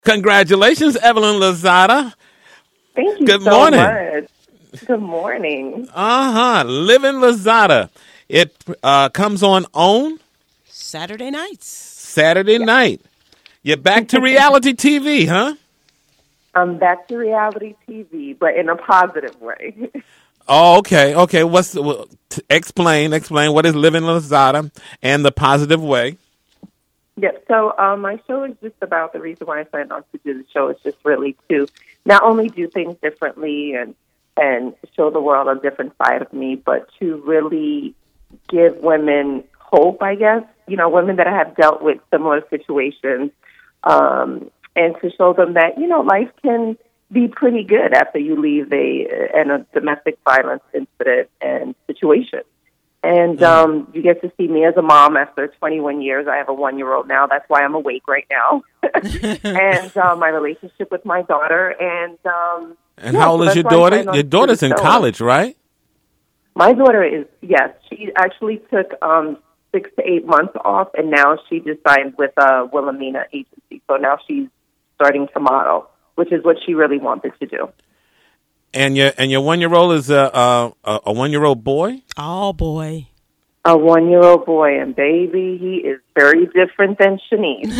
Congratulations, Evelyn Lozada. Thank you Good so morning. much. Good morning. Living Lozada. It comes on Saturday nights. Saturday night. You're back to reality TV, huh? I'm back to reality TV, but in a positive way. Oh, okay. Okay. Explain what is Living Lozada and the positive way? Yeah, so my show is just about the reason why I signed on to do the show is just really to not only do things differently and show the world a different side of me, but to really give women hope, I guess, women that have dealt with similar situations, and to show them that, life can be pretty good after you leave a domestic violence incident and situation. And you get to see me as a mom after 21 years. I have a 1-year-old now. That's why I'm awake right now. And my relationship with my daughter. And how old is your daughter? Your daughter's in college, right? My daughter is, yes. She actually took 6 to 8 months off, and now she just signed with Wilhelmina Agency. So now she's starting to model, which is what she really wanted to do. And your 1-year-old is a 1-year-old boy? Oh, boy. A 1-year-old boy, and baby, he is very different than Shanice.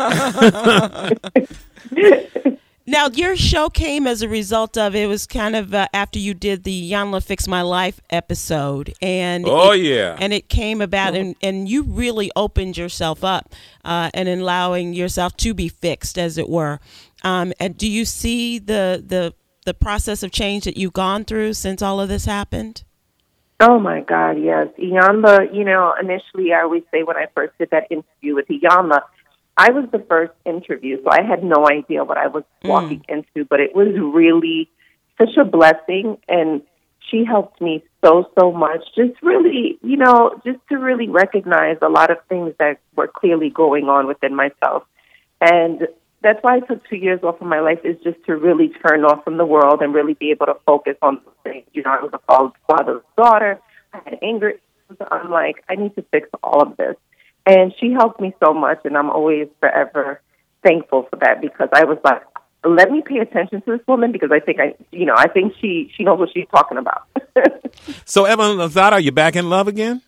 Now, your show came as a result of, it was kind of after you did the Iyanla Fix My Life episode. And And it came about, and you really opened yourself up and allowing yourself to be fixed, as it were. And do you see the process of change that you've gone through since all of this happened? Oh, my God, yes. Iyanla, initially I always say when I first did that interview with Iyanla, I was the first interview, so I had no idea what I was walking into, but it was really such a blessing, and she helped me so much, just really, just to really recognize a lot of things that were clearly going on within myself. And that's why I took 2 years off of my life, is just to really turn off from the world and really be able to focus on things. I was a father's daughter. I had anger. So I'm like, I need to fix all of this. And she helped me so much, and I'm always forever thankful for that, because I was like, let me pay attention to this woman, because I think she knows what she's talking about. So, Evelyn Lozada, are you back in love again?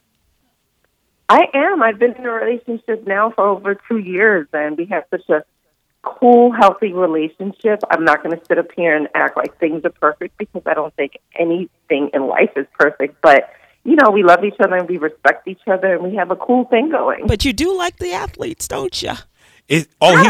I am. I've been in a relationship now for over 2 years, and we have such a cool, healthy relationship. I'm not going to sit up here and act like things are perfect, because I don't think anything in life is perfect. But, we love each other and we respect each other, and we have a cool thing going. But you do like the athletes, don't you? He's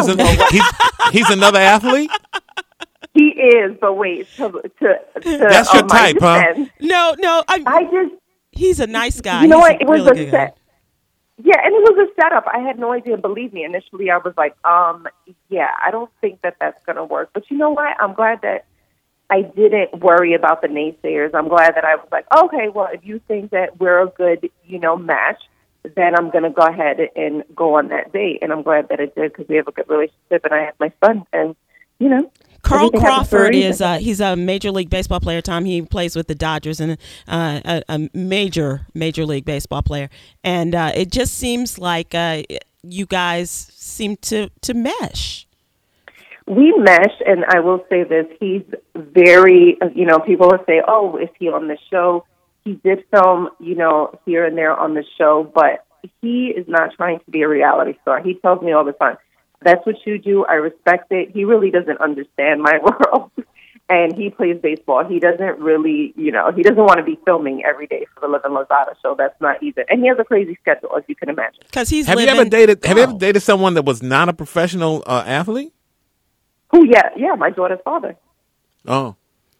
another athlete? He is, but wait. That's your type, huh? No. He's a nice guy. You know what? It was a set. Yeah, and it was a setup. I had no idea. Believe me, initially I was like, I don't think that that's going to work. But you know what? I'm glad that I didn't worry about the naysayers. I'm glad that I was like, okay, well, if you think that we're a good, match, then I'm going to go ahead and go on that date. And I'm glad that it did, because we have a good relationship, and I have my son, and, Carl Crawford he's a Major League Baseball player, Tom. He plays with the Dodgers, and a Major League Baseball player. And it just seems like you guys seem to mesh. We mesh, and I will say this. He's very, people will say, oh, is he on the show? He did film, here and there on the show, but he is not trying to be a reality star. He tells me all the time, that's what you do. I respect it. He really doesn't understand my world, and he plays baseball. He doesn't really, he doesn't want to be filming every day for the Living Lozada show. That's not either. And he has a crazy schedule, as you can imagine. Because he's Have you ever dated someone that was not a professional athlete? Oh, yeah, my daughter's father. Oh.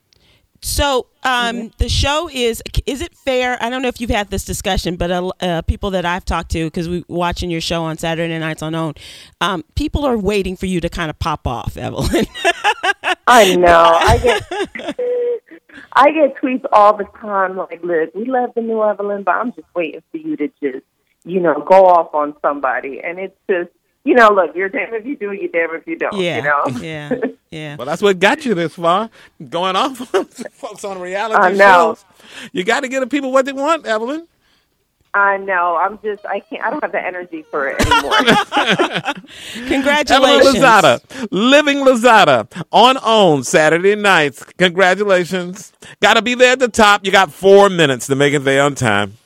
So the show is it fair? I don't know if you've had this discussion, but people that I've talked to, because we're watching your show on Saturday nights on OWN, people are waiting for you to kind of pop off, Evelyn. I know. I get tweets all the time like, look, we love the new Evelyn, but I'm just waiting for you to just, go off on somebody. And it's just, look, you're damn if you do, you're damn if you don't, Yeah. Well, that's what got you this far, going off folks on reality shows. You got to give the people what they want, Evelyn. I know. I don't have the energy for it anymore. Congratulations. Evelyn Lozada, Living Lozada, on OWN Saturday nights. Congratulations. Got to be there at the top. You got 4 minutes to make it there on time.